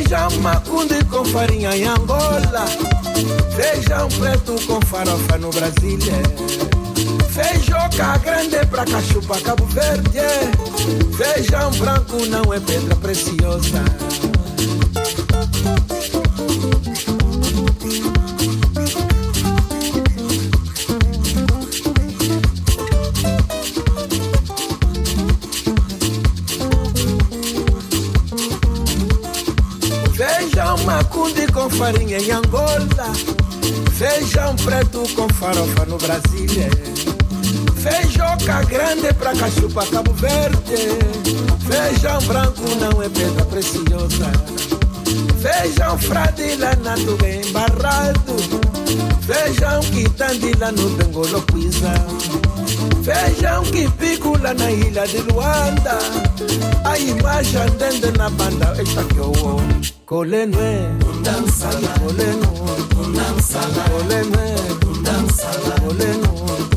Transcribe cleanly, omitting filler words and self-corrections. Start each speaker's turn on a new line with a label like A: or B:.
A: Feijão macundi com farinha em Angola. Feijão preto com farofa no Brasil. Feijoca grande pra cachupa Cabo Verde. Feijão branco não é pedra preciosa. Feijão macundi com farinha em Angola. Feijão preto com farofa no Brasil. Feijoca grande pra cachupa Cabo Verde. Feijão branco não é pedra preciosa. Feijão fradila nato bem embarrado. Feijão que tandila no Bengolo Pisa. Feijão que picula na ilha de Luanda. A imagem andando na banda esta que eu Colenue, dançala, colenu, dançala, colenue, dançala, colenu.